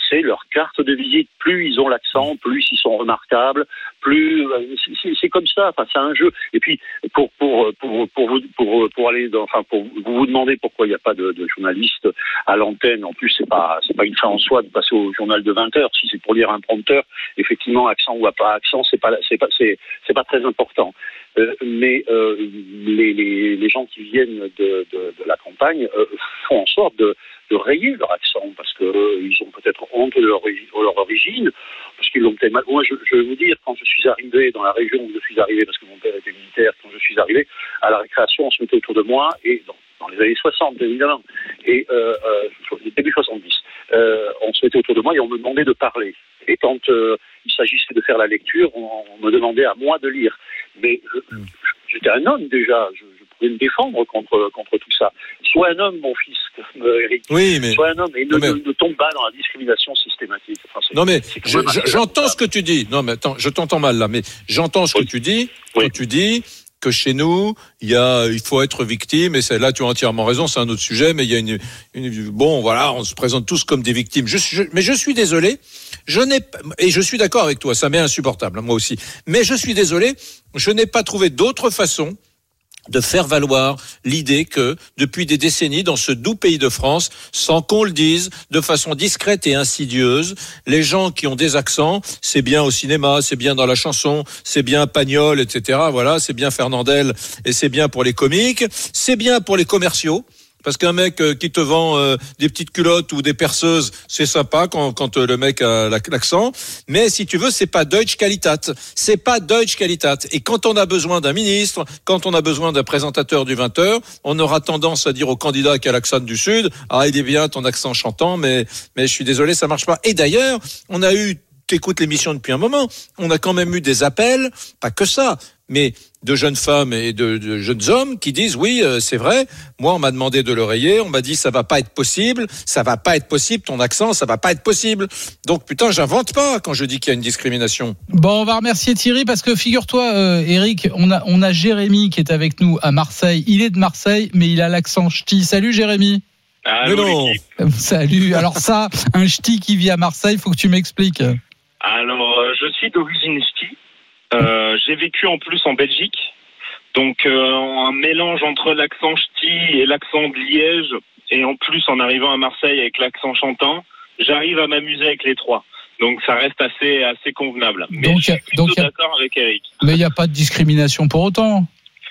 c'est leur carte de visite. Plus ils ont l'accent, plus ils sont remarquables, plus c'est, c'est, c'est comme ça. Enfin, c'est un jeu. Et puis pour pour pour pour vous pour, pour aller dans, enfin pour vous vous demander pourquoi il n'y a pas de, de journaliste à l'antenne. En plus, c'est pas c'est pas une fin en soi de passer au journal de vingt heures. Si c'est pour lire un prompteur, effectivement, accent ou pas accent, c'est pas c'est pas c'est c'est pas très important. Euh, mais euh, les, les les gens qui viennent de de, de la campagne euh, font en sorte de de rayer leur accent parce que euh, ils ont peut-être honte de leur, de leur origine, parce qu'ils l'ont peut-être mal. Moi, je, je vais vous dire, quand je suis arrivé dans la région où je suis arrivé, parce que mon père était militaire, quand je suis arrivé à la récréation, on se mettait autour de moi, et dans, dans les années soixante, évidemment, et euh, euh, début soixante-dix, euh, on se mettait autour de moi et on me demandait de parler. Et quand euh, il s'agissait de faire la lecture, on, on me demandait à moi de lire. Mais je, j'étais un homme déjà, je, je pouvais me défendre contre contre tout ça. Sois un homme, mon fils, comme Eric. Oui, mais sois un homme et ne, mais... ne, ne tombe pas dans la discrimination systématique. Enfin, non mais je, je, j'entends ce que tu dis. Non mais attends, je t'entends mal là, mais j'entends ce oui. que tu dis. Oui. Quand tu dis que chez nous, il y a, il faut être victime, et c'est là, tu as entièrement raison, c'est un autre sujet, mais il y a une, une bon, voilà, on se présente tous comme des victimes. Je, je, mais je suis désolé, je n'ai, et je suis d'accord avec toi, ça m'est insupportable, moi aussi. Mais je suis désolé, je n'ai pas trouvé d'autre façon de faire valoir l'idée que, depuis des décennies, dans ce doux pays de France, sans qu'on le dise, de façon discrète et insidieuse, les gens qui ont des accents, c'est bien au cinéma, c'est bien dans la chanson, c'est bien Pagnol, et cetera. Voilà, c'est bien Fernandel, et c'est bien pour les comiques, c'est bien pour les commerciaux. Parce qu'un mec euh, qui te vend euh, des petites culottes ou des perceuses, c'est sympa quand, quand euh, le mec a l'accent. Mais si tu veux, c'est pas Deutsche Qualität. C'est pas Deutsche Qualität. Et quand on a besoin d'un ministre, quand on a besoin d'un présentateur du vingt heures, on aura tendance à dire au candidat qui a l'accent du Sud, ah, il est bien ton accent chantant, mais, mais je suis désolé, ça marche pas. Et d'ailleurs, on a eu, t'écoutes l'émission depuis un moment, on a quand même eu des appels, pas que ça, mais de jeunes femmes et de, de jeunes hommes qui disent oui, euh, c'est vrai, moi on m'a demandé de l'oreiller, on m'a dit ça va pas être possible, ça va pas être possible, ton accent, ça va pas être possible. Donc putain, j'invente pas quand je dis qu'il y a une discrimination. Bon, on va remercier Thierry parce que figure-toi, euh, Eric, on a, on a Jérémy qui est avec nous à Marseille. Il est de Marseille, mais il a l'accent ch'ti. Salut Jérémy. Allô, non. Salut. Alors ça, un ch'ti qui vit à Marseille, faut que tu m'expliques. Alors, euh, je suis d'origine ch'ti. Euh, j'ai vécu en plus en Belgique, donc euh, un mélange entre l'accent ch'ti et l'accent de Liège, et en plus en arrivant à Marseille avec l'accent chantant, j'arrive à m'amuser avec les trois. Donc ça reste assez assez convenable. Mais donc, je suis plutôt donc, d'accord avec Eric. Mais il n'y a pas de discrimination pour autant.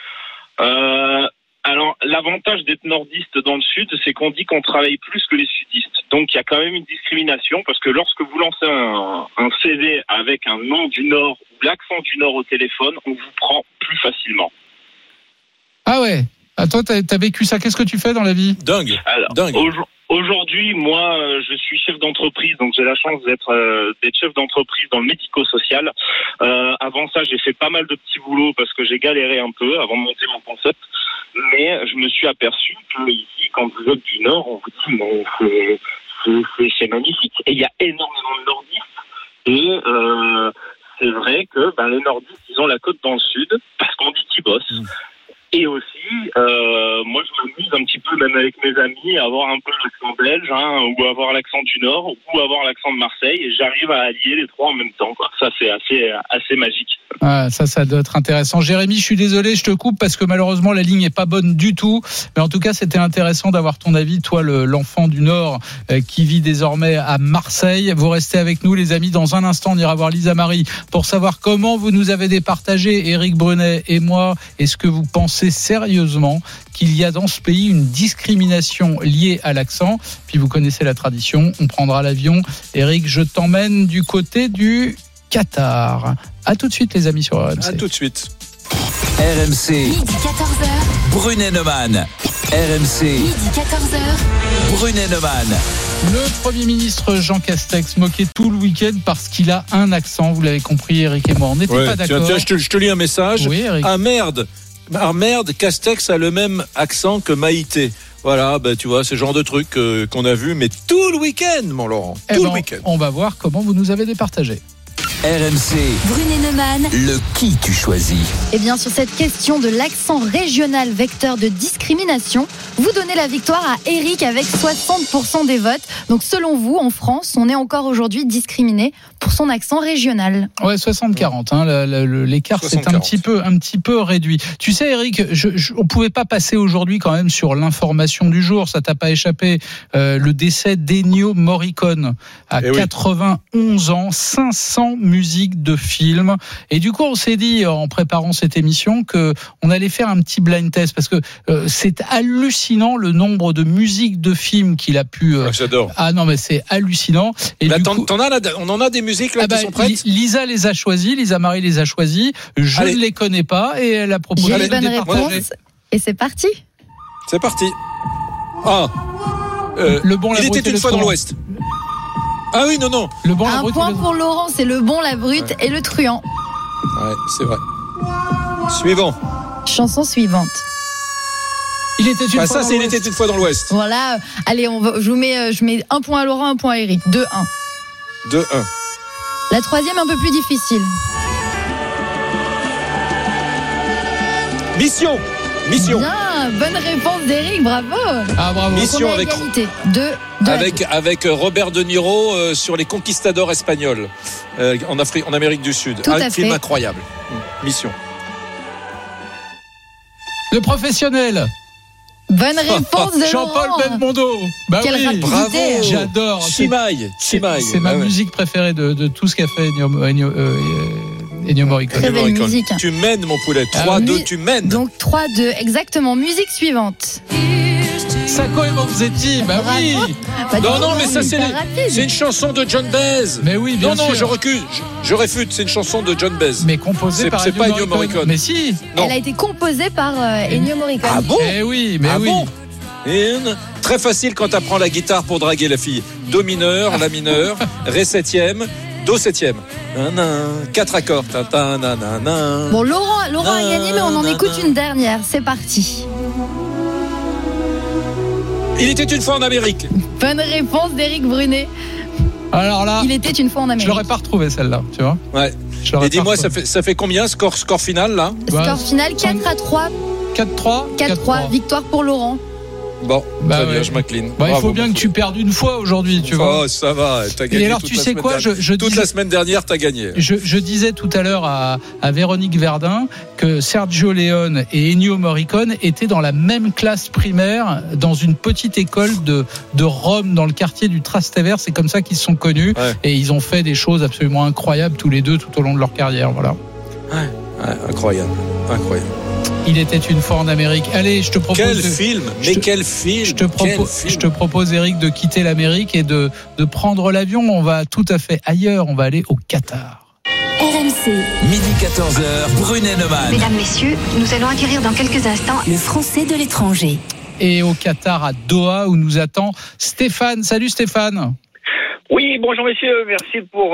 Euh, alors l'avantage d'être nordiste dans le sud, c'est qu'on dit qu'on travaille plus que les sudistes. Donc il y a quand même une discrimination, parce que lorsque vous lancez un, un C V avec un nom du Nord ou l'accent du Nord au téléphone, on vous prend plus facilement. Ah ouais. Ah, toi, t'as, t'as vécu ça. Qu'est-ce que tu fais dans la vie ? Dingue. Alors, Dingue. Au, aujourd'hui, moi, euh, je suis chef d'entreprise, donc j'ai la chance d'être, euh, d'être chef d'entreprise dans le médico-social. Euh, avant ça, j'ai fait pas mal de petits boulots parce que j'ai galéré un peu avant de monter mon concept. Mais je me suis aperçu que ici, quand vous êtes du Nord, on vous dit mais c'est, c'est, c'est, c'est magnifique. Et il y a énormément de nordistes. Et euh, c'est vrai que ben, les nordistes, ils ont la côte dans le sud parce qu'on dit qu'ils bossent. Mmh. Et aussi, euh, moi je m'amuse un petit peu même avec mes amis à avoir un peu l'accent belge, hein, ou avoir l'accent du Nord, ou avoir l'accent de Marseille, et j'arrive à allier les trois en même temps, quoi. Ça c'est assez assez magique. Ah, ça, ça doit être intéressant. Jérémy, je suis désolé, je te coupe parce que malheureusement la ligne est pas bonne du tout. Mais en tout cas, c'était intéressant d'avoir ton avis, toi, le, l'enfant du Nord euh, qui vit désormais à Marseille. Vous restez avec nous, les amis. Dans un instant, on ira voir Lisa Marie pour savoir comment vous nous avez départagé, Éric Brunet et moi. Est-ce que vous pensez sérieusement qu'il y a dans ce pays une discrimination liée à l'accent? Puis vous connaissez la tradition, on prendra l'avion. Éric, je t'emmène du côté du Qatar. À tout de suite, les amis, sur R M C. À tout de suite. R M C. Midi quatorze heures. Brunet Neumann. R M C. Midi quatorze heures. Brunet Neumann. Le Premier ministre Jean Castex moqué tout le week-end parce qu'il a un accent. Vous l'avez compris, Eric et moi, on n'était ouais, pas d'accord. Tiens, tiens, je, te, je te lis un message. Oui, Eric. Ah merde. Ah merde, Castex a le même accent que Maïté. Voilà, ben, tu vois, c'est le genre de truc euh, qu'on a vu, mais tout le week-end, mon Laurent. Tout eh le ben, week-end. On va voir comment vous nous avez départagé. R M C. Brunet Neumann. Le qui tu choisis? Eh bien, sur cette question de l'accent régional vecteur de discrimination, vous donnez la victoire à Eric avec soixante pour cent des votes. Donc, selon vous, en France, on est encore aujourd'hui discriminé pour son accent régional. Ouais, soixante quarante. Hein, le, le, l'écart c'est un petit peu, un petit peu réduit. Tu sais, Eric, je, je, on pouvait pas passer aujourd'hui quand même sur l'information du jour. Ça t'a pas échappé. Euh, le décès d'Ennio Morricone à eh quatre-vingt-onze oui. ans, cinq cents musiques de films. Et du coup, on s'est dit en préparant cette émission que on allait faire un petit blind test parce que euh, c'est hallucinant le nombre de musiques de films qu'il a pu. Euh... Ah, j'adore. Ah non, mais c'est hallucinant. Et là, t'en, coup... t'en as là, on en a des musiques là ah bah, qui sont prêtes. Lisa les a choisies, Lisa Marie les a choisies. Je Allez. ne les connais pas et elle a proposé. J'ai les bonnes réponses et c'est parti. C'est parti. Ah. Euh, le bon, la il était une fois dans l'Ouest. Ah oui, non, non. Le bon, un la point pour Laurent, c'est le bon, la brute ouais. et le truand. Ouais, c'est vrai. Suivant. Chanson suivante. Il était une bah, fois ça, dans c'est l'Ouest. Il était une fois dans l'Ouest. Voilà. Allez, on va, je, vous mets, je mets un point à Laurent, un point à Eric. deux un. deux un. La troisième, un peu plus difficile. Mission. Mission. Bien, bonne réponse d'Eric, bravo. Ah bravo. Mission avec deux, deux avec avec Robert De Niro euh, sur les conquistadors espagnols euh, en Afrique, en Amérique du Sud. Tout un à film fait. incroyable. Mission. Le professionnel. Bonne réponse de Jean-Paul Laurent. Belmondo. Bah Quelle oui, rapidité. Bravo. J'adore. Chimaï. Chimaï. C'est, c'est ma ah ouais. musique préférée de, de tout ce qu'a fait Ennio, Ennio, euh, Ennio Morricone. Très belle musique. Tu mènes mon poulet. trois deux, ah, tu mènes. Donc trois deux, exactement. Musique suivante. Sacco et Vanzetti, bah Bravo. oui. Bah, non, non, mais ça c'est, les, c'est une chanson de John Baez. Mais oui, bien non, sûr. Non, je recule, je, je réfute, c'est une chanson de John Baez. Mais composée c'est, par c'est Ennio pas Morricone. Morricone. Mais si. Non. Elle a été composée par euh, Ennio Morricone. Ah bon? Eh oui, mais ah oui. Bon Une, très facile quand tu apprends la guitare pour draguer la fille. Do mineur, la mineur, ré septième, do septième. Quatre accords. Bon, Laurent, Laurent a gagné, mais on en écoute une dernière. C'est parti. Il était une fois en Amérique. Bonne réponse d'Éric Brunet. Alors là, il était une fois en Amérique. Je l'aurais pas retrouvé celle-là, tu vois. Ouais. Et dis-moi, ça fait, ça fait combien score, score final là? Score ouais. final quatre à trois. quatre trois quatre trois, victoire pour Laurent. Bon, bah très ouais. bien, je m'incline. Bah, il faut bien que tu perdes une fois aujourd'hui, tu oh, vois. Oh, ça va, t'as gagné. Et alors, toute tu la sais quoi, je, je toute disais, la semaine dernière, t'as gagné. Je, je disais tout à l'heure à, à Véronique Verdun que Sergio Leone et Ennio Morricone étaient dans la même classe primaire dans une petite école de, de Rome, dans le quartier du Trastevere. C'est comme ça qu'ils se sont connus ouais. et ils ont fait des choses absolument incroyables tous les deux tout au long de leur carrière. Voilà. Ouais, ouais incroyable, incroyable. Il était une fois en Amérique. Allez, je te propose. Quel de, film Mais te, quel film je te, propose, film je te propose, Eric, de quitter l'Amérique et de, de prendre l'avion. On va tout à fait ailleurs. On va aller au Qatar. R M C. Midi quatorze heures, Brunet Neumann. Mesdames, messieurs, nous allons acquérir dans quelques instants le français de l'étranger. Et au Qatar, à Doha, où nous attend Stéphane. Salut Stéphane. Oui, bonjour messieurs, merci pour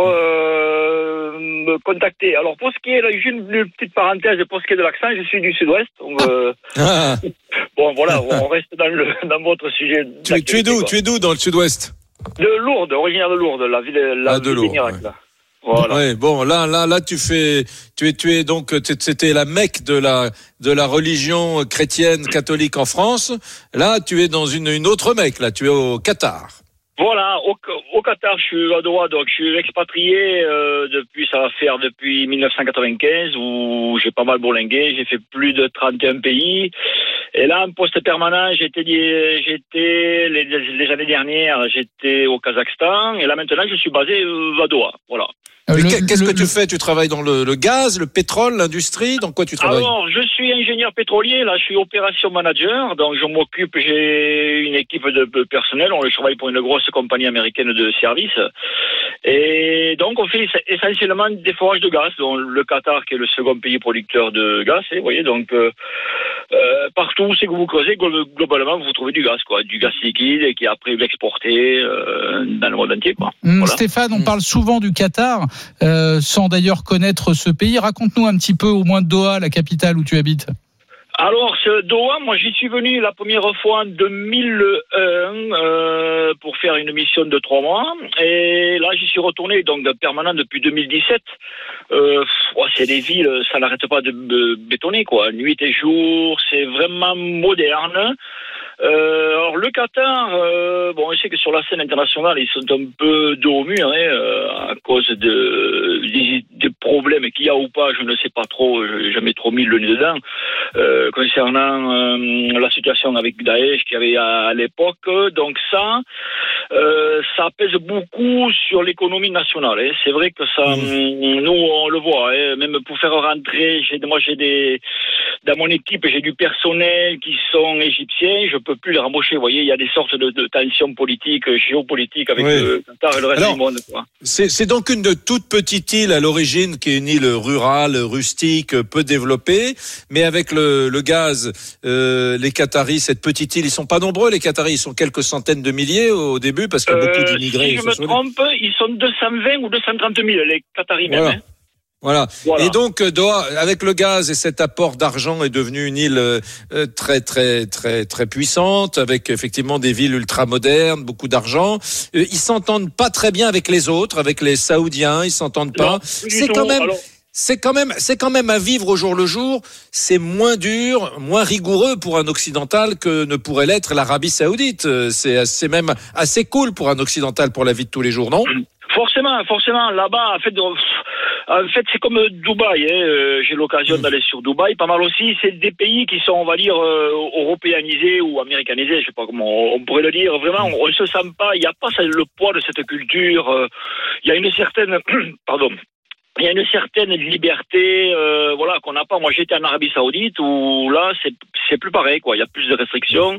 euh, me contacter. Alors pour ce qui est, là, juste une, une petite parenthèse, pour ce qui est de l'accent, je suis du sud-ouest. Donc, euh, ah. Bon voilà, on reste dans, le, dans votre sujet. Tu, tu es d'où quoi. Tu es d'où dans le sud-ouest? De Lourdes, originaire de Lourdes, la ville, la ah, de ville Lourdes. d'Irak, ouais. Là. Voilà. Ouais, bon, là, là, là, tu fais, tu es, tu es donc, c'était la Mecque de la, de la religion chrétienne catholique en France. Là, tu es dans une, une autre Mecque. Là, tu es au Qatar. Voilà, au, au Qatar, je suis à Doha, donc je suis expatrié euh, depuis, ça va faire depuis dix-neuf cent quatre-vingt-quinze, où j'ai pas mal bourlingué, j'ai fait plus de trente et un pays. Et là, en poste permanent, j'étais, j'étais les, les années dernières, j'étais au Kazakhstan, et là maintenant, je suis basé à Doha. Voilà. Mais le, qu'est-ce le, que tu le... fais? Tu travailles dans le, le gaz, le pétrole, l'industrie? Dans quoi tu travailles? Alors, je suis ingénieur pétrolier. Là, je suis opération manager. Donc, je m'occupe, j'ai une équipe de personnel. On travaille pour une grosse compagnie américaine de services. Et donc, on fait essentiellement des forages de gaz. Donc, le Qatar, qui est le second pays producteur de gaz, vous voyez. Donc, euh, euh, partout où c'est que vous creusez, globalement, vous trouvez du gaz, quoi. Du gaz liquide et qui après, vous l'exportez euh, dans le monde entier, quoi. Mmh, voilà. Stéphane, on mmh. parle souvent du Qatar. Euh, sans d'ailleurs connaître ce pays. Raconte-nous un petit peu, au moins de Doha, la capitale où tu habites. Alors, ce Doha, moi j'y suis venu la première fois en deux mille un euh, pour faire une mission de trois mois. Et là, j'y suis retourné, donc de permanent depuis deux mille dix-sept. Euh, oh, c'est des villes, ça n'arrête pas de, de bétonner, quoi. Nuit et jour, c'est vraiment moderne. Euh, alors le Qatar, euh, bon, on sait que sur la scène internationale, ils sont un peu dos au mur, hein, euh, à cause de, des, des problèmes qu'il y a ou pas, je ne sais pas trop, je n'ai jamais trop mis le nez dedans, euh, concernant euh, la situation avec Daesh qu'il y avait à, à l'époque. Donc ça, euh, ça pèse beaucoup sur l'économie nationale. Hein. C'est vrai que ça, mmh. nous on le voit, hein, même pour faire rentrer, j'ai, moi j'ai des, dans mon équipe, j'ai du personnel qui sont égyptiens, je peux plus les rembaucher. Vous voyez, il y a des sortes de, de tensions politiques, géopolitiques avec oui. le Qatar et le reste Alors, du monde. Quoi. C'est, c'est donc une toute petite île à l'origine qui est une île rurale, rustique, peu développée, mais avec le, le gaz, euh, les Qataris, cette petite île, ils sont pas nombreux. Les Qataris, ils sont quelques centaines de milliers au début parce qu'il y a euh, beaucoup d'immigrés. Si je me trompe, ils sont deux cent vingt ou deux cent trente mille, les Qataris voilà. même. Hein. Voilà. voilà. Et donc, Doha, avec le gaz et cet apport d'argent, est devenue une île euh, très, très, très, très puissante, avec effectivement des villes ultra modernes, beaucoup d'argent. Euh, ils s'entendent pas très bien avec les autres, avec les Saoudiens. Ils s'entendent pas. Non, c'est quand même. Alors... C'est quand même, c'est quand même à vivre au jour le jour. C'est moins dur, moins rigoureux pour un occidental que ne pourrait l'être l'Arabie Saoudite. C'est, c'est même assez cool pour un occidental pour la vie de tous les jours, non? Forcément, forcément. Là-bas, en fait, en fait, c'est comme Dubaï. Hein. J'ai l'occasion d'aller sur Dubaï, pas mal aussi. C'est des pays qui sont, on va dire, européanisés ou américanisés. Je sais pas comment on pourrait le dire. Vraiment, on ne se sent pas. Il n'y a pas le poids de cette culture. Il y a une certaine, pardon. Il y a une certaine liberté, euh, voilà, qu'on n'a pas. Moi, j'étais en Arabie Saoudite où là, c'est c'est plus pareil, quoi. Il y a plus de restrictions.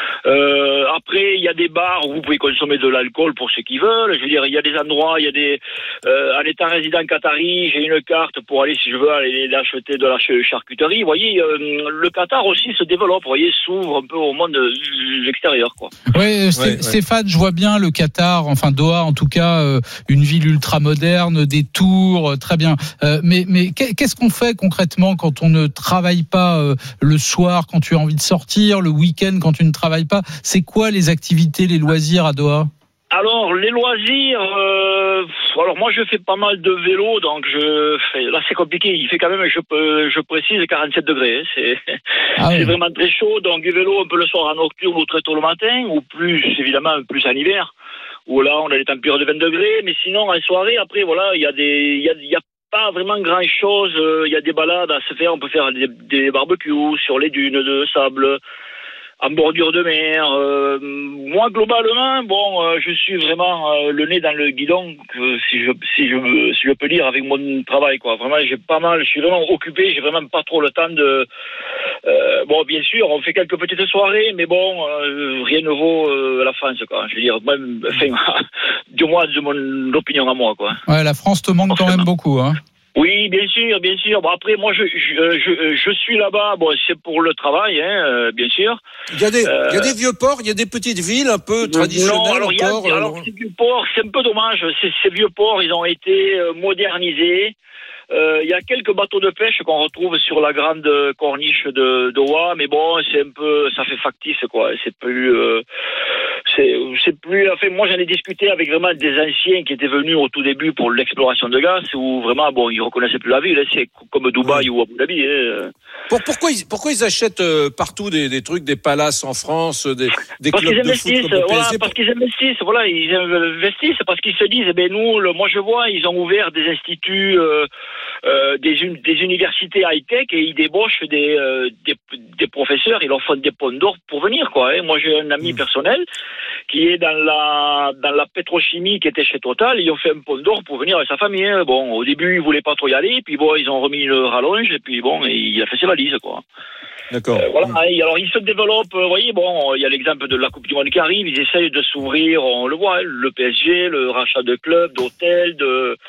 Euh, après, il y a des bars où vous pouvez consommer de l'alcool pour ceux qui veulent. Je veux dire, il y a des endroits, il y a des. Euh, en étant résident qatari, j'ai une carte pour aller, si je veux, aller acheter de la charcuterie. Vous voyez, euh, le Qatar aussi se développe. Vous voyez, s'ouvre un peu au monde extérieur, quoi. Oui, ouais, Stéphane, je vois bien le Qatar, enfin Doha, en tout cas, euh, une ville ultra moderne, des tours. Très bien. Euh, mais, mais qu'est-ce qu'on fait concrètement quand on ne travaille pas euh, le soir, quand tu as envie de sortir, le week-end, quand tu ne travailles pas? C'est quoi les activités, les loisirs à Doha? Alors, les loisirs, euh, alors moi je fais pas mal de vélo, donc je fais, là c'est compliqué, il fait quand même, je, je précise, quarante-sept degrés, hein, c'est, ah oui. c'est vraiment très chaud, donc du vélo un peu le soir en nocturne ou très tôt le matin, ou plus, évidemment, plus en hiver. Où là, on a des températures de vingt degrés, mais sinon, en soirée, après, voilà, il y a des, il y a, il y a pas vraiment grand chose, il y a des balades à se faire, on peut faire des, des barbecues sur les dunes de sable, en bordure de mer. Euh, moi, globalement, bon, euh, je suis vraiment euh, le nez dans le guidon, euh, si je, si je, si je peux dire, avec mon travail, quoi. Vraiment, j'ai pas mal, je suis vraiment occupé, j'ai vraiment pas trop le temps de. Euh, bon, bien sûr, on fait quelques petites soirées, mais bon, euh, rien ne vaut euh, la France, quoi. Je veux dire, même, enfin, du moins de mon opinion à moi, quoi. Ouais, la France te manque Forcément. Quand même beaucoup, hein. Oui, bien sûr, bien sûr. Bon, après, moi, je, je, je, je suis là-bas. Bon, c'est pour le travail, hein, bien sûr. Il y a des, euh, il y a des vieux ports, il y a des petites villes un peu traditionnelles. Non, alors, il y a, encore, alors ces vieux ports, c'est un peu dommage. Ces, ces vieux ports, ils ont été modernisés. Euh, il y a quelques bateaux de pêche qu'on retrouve sur la grande corniche de Doha, mais bon, c'est un peu, ça fait factice, quoi. C'est plus, euh, c'est, c'est plus. Enfin, moi, j'en ai discuté avec vraiment des anciens qui étaient venus au tout début pour l'exploration de gaz, où vraiment, bon, ils reconnaissaient plus la ville. Hein, c'est comme Dubaï oui. ou Abu Dhabi. Hein. Pour, pourquoi, ils, pourquoi ils achètent partout des, des trucs, des palaces en France, des, des parce clubs qu'ils investissent, de foot comme le voilà, P S G parce qu'ils investissent, voilà, ils investissent parce qu'ils se disent, eh ben nous, le, moi je vois, ils ont ouvert des instituts. Euh, Euh, des, des universités high-tech et ils débauchent des, euh, des, des professeurs, ils leur font des ponts d'or pour venir, quoi. Hein. Moi, j'ai un ami mmh. personnel qui est dans la, dans la pétrochimie qui était chez Total, ils ont fait un pont d'or pour venir avec sa famille. Hein. Bon, au début, ils voulaient pas trop y aller, puis bon, ils ont remis une rallonge et puis bon, il a fait ses valises, quoi. D'accord. Euh, voilà. Et alors, ils se développent, vous voyez, bon, il y a l'exemple de la Coupe du Monde qui arrive, ils essayent de s'ouvrir, on le voit, hein, le P S G, le rachat de clubs, d'hôtels, de,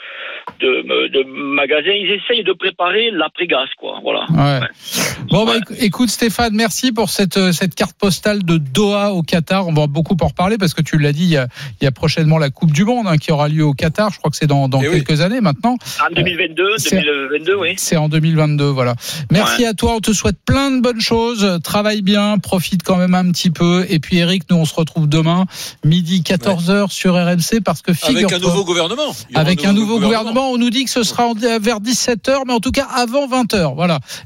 de, de magasins, ils essayent de préparer l'après-gaz, quoi. Voilà. Ouais. Ouais. Bon, bah, Ouais. écoute, Stéphane, merci pour cette, cette carte postale de Doha au Qatar. On va beaucoup en reparler parce que tu l'as dit, il y a, il y a prochainement la Coupe du Monde hein, qui aura lieu au Qatar. Je crois que c'est dans, dans quelques oui. années maintenant. En deux mille vingt-deux, c'est, deux mille vingt-deux, oui. C'est en deux mille vingt-deux, voilà. Merci ouais. à toi. On te souhaite plein de bonnes choses. Travaille bien, profite quand même un petit peu. Et puis, Eric, nous, on se retrouve demain, midi quatorze heures ouais. sur R M C parce que figure-toi. Avec un nouveau gouvernement. Avec un nouveau, un nouveau gouvernement. gouvernement. On nous dit que ce sera vers dix-sept heures, mais en tout cas avant vingt heures. Voilà.